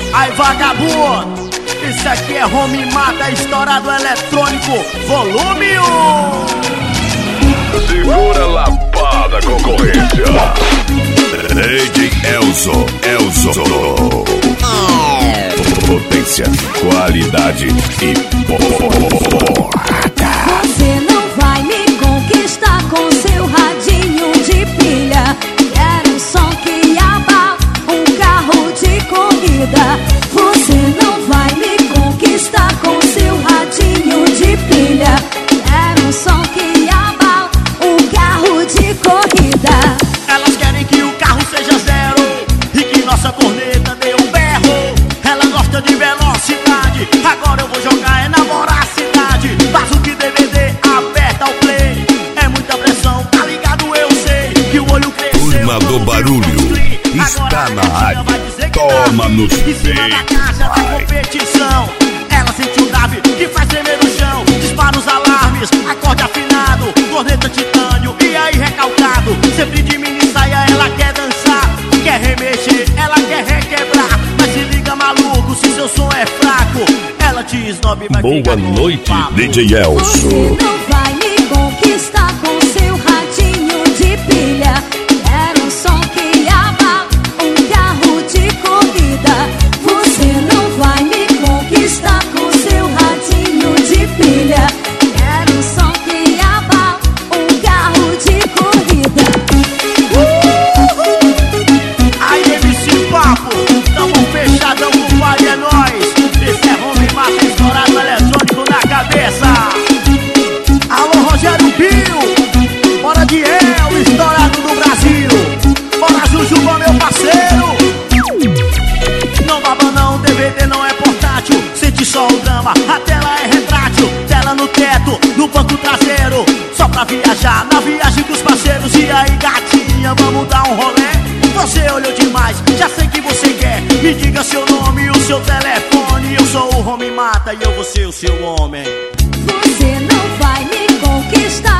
Aí vagabundo, isso aqui é Home Mata, história do eletrônico, volume 1. Segura a lapada, concorrência. DJ Elzo. Potência, qualidade e porrada. Você não vai me conquistar com seu radinho de pilha. Era um som que abala um carro de corrida. Você não vai me conquistar com seu radinho de pilha. Era um som que abala um carro de corrida. Elas querem que o carro seja zero e que nossa corneta dê um berro. Ela gosta de velocidade, agora eu vou jogar é na voracidade. Faz o que DVD, aperta o play. É muita pressão, tá ligado? Eu sei que o olho cresceu. Turma do barulho está na rádio. Toma no em cima da caixa da competição. Ela sente o drive que faz tremer no chão. Dispara os alarmes, acorde afinado, corneta titânio e aí recalcado. Sempre de mini saia, ela quer dançar, quer remexer, ela quer requebrar. Mas se liga maluco, se seu som é fraco, ela te esnobe e vai ficar. Boa noite, DJ Elzo. Você não vai me conquistar com seu radinho de pilha. Era um som que abala um carro de corrida. Você não vai me conquistar com seu radinho de pilha. Era um som que abala um carro de corrida. Aí MC Papo, tamo fechadão com o pai, é nóis. Esse é Home Mata, estourado eletrônico na cabeça. Alô Rogério Pio, bora de El, estourado do Brasil. Bora Jujuba, meu parceiro. Não baba não, DVD não é portátil. Sente só o drama, a tela é retrátil. Tela no teto, no banco traseiro. Só pra viajar, na viagem dos parceiros. E aí gatinha, vamos dar um rolê? Você olhou demais, já sei que você quer. Me diga seu nome e o seu telefone. Eu sou o Home Mata e eu vou ser o seu homem. Você não vai me conquistar